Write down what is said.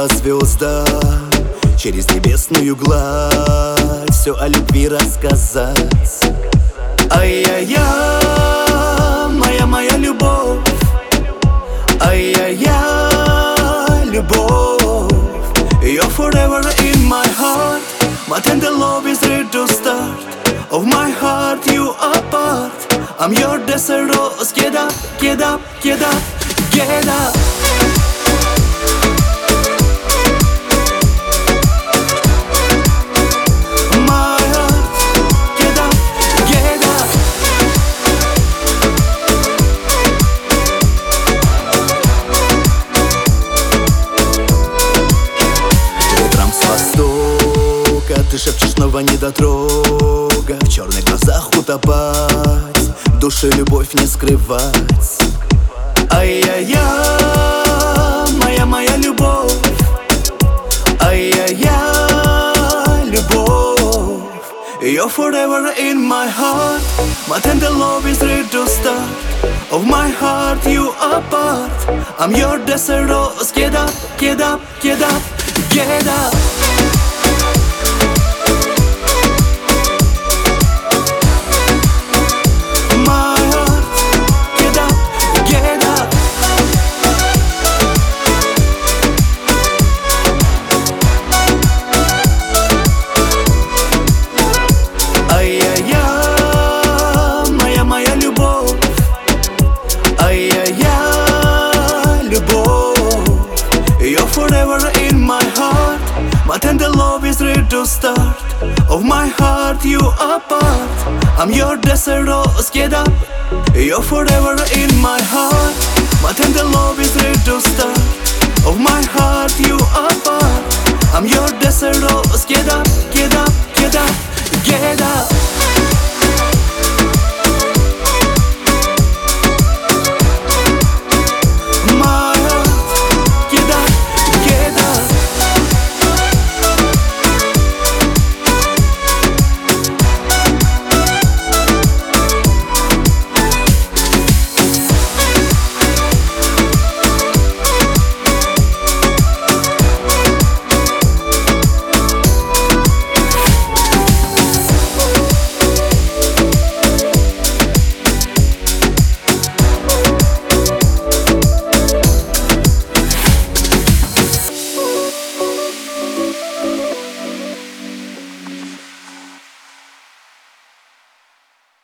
по звездам, через небесную гладь все о любви рассказать. Ай-яй-яй, моя любовь. Ай-яй-яй, любовь. You're forever in my heart. My tender love is ready to start. Of my heart you are part. I'm your desert rose. Get up, get up, get up, get up. My heart, get up, get up. Ветром с востока ты шепчешь, снова недотрога. В черных глазах утопать, в душе любовь не скрывать. Ай-яй-яй, моя любовь. Ай-яй-яй, любовь. You're forever in my heart. My tender love is ready to start. Of my heart you are part. I'm your desert rose. Get up, get up, get up, get up. My heart, get up, get up. Ай-яй-яй, моя любовь. Ай-яй-яй, любовь. You're forever in my heart. My tender love is ready to start. Of my heart you are part. I'm your desert rose. Get up. You're forever in my heart. My tender love is ready to start. Of my heart you are part. I'm your desert rose. Get up, get up, get up, get up.